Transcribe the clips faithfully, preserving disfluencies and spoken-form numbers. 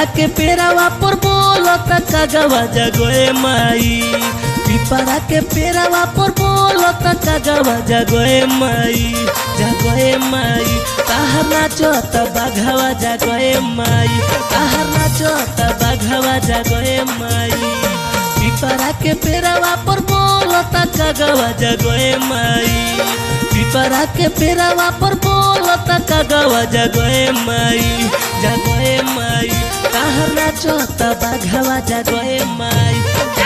पिपरा के पेरावा पर बोलता कागवा जगोए माई पिपरा के पेरावा पर बोलता कागवा जगोए माई जगोए माई ताहर नाचत बाघवा जगोए माई ताहर नाचत बाघवा जगोए माई पिपरा के पेरावा पर बोलता कागवा जगोए माई पिपरा के पेरावा पर बोलता कागवा जगोए माई जगोए माई ताहर नाचत बाघवा जगोए माई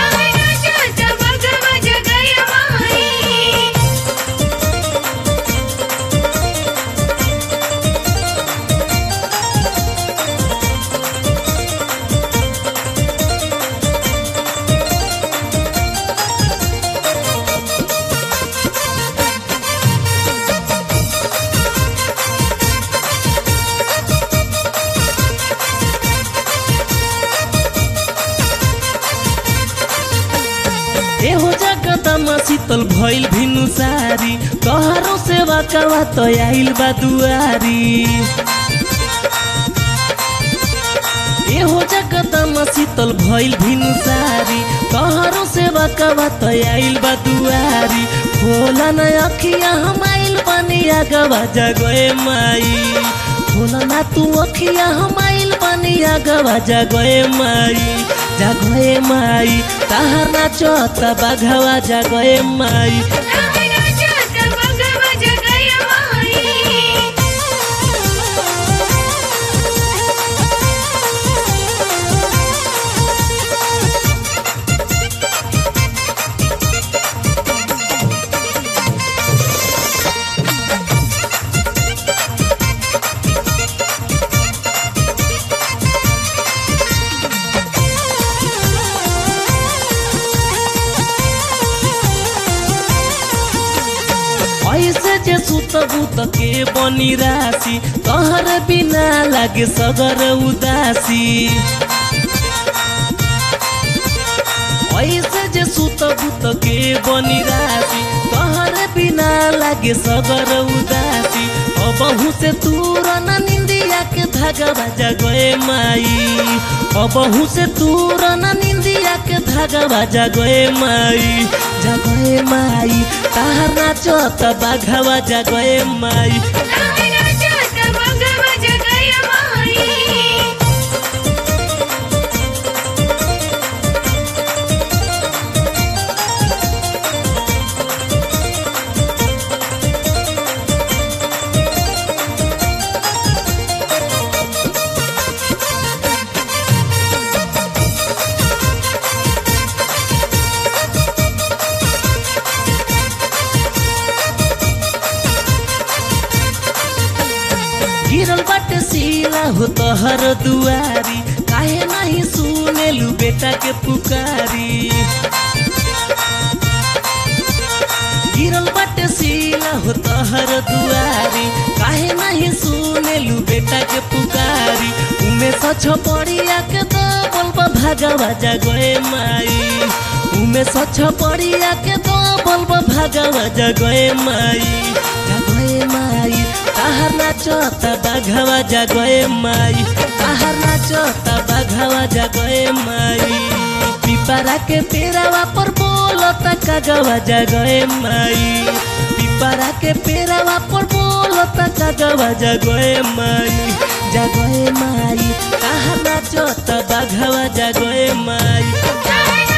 एहो जगदमा शीतल भइल भिनु सारी तोहरो सेवा करवा तो आइल बा दुआरी एहो जगदमा शीतल भइल भिनु सारी तोहरो सेवा करवा तो आइल बा दुआरी खोला न अखिया हम आइल बनी आगवा जगोए माई खोला ना तू अखिया हम आइल बनी आगवा जगोए माई जगोए माई ताहर नाचत बाघवा जगोए माई ऐसे जे सुत बुत के बनी राशि तोहर बिना लागे सगर उदासी ऐसे जे सुत बुत के बनी राशि तोहर बिना लागे सगर उदासी अबहु से दूर न निंदिया के धागवा जगोए माई अबहु से दूर न निंदिया के धागवा जगोए माई जगोए माई ताहर नाचत बाघवा जगोए माई गिरल बाटे सीला हो तोहर दुआरी काहे नहीं सुनेलू बेटा के पुकारी गिरल बाटे सीला हो तोहर दुआरी काहे नहीं सुनेलू बेटा के पुकारी उमे सच पड़िया के तो बोलबा भागवा जगोए माई उमे सच पड़िया के तो बोलबा भागवा जगोए माई जगोए माई ताहर नाचत बाघवा जगोए माई ताहर नाचत बाघवा जगोए माई पिपरा के पेरावा पर बोलता कागवा जगोए माई पिपरा के पेरावा पर बोलता कागवा जगोए माई जगोए माई ताहर नाचत बाघवा जगोए माई।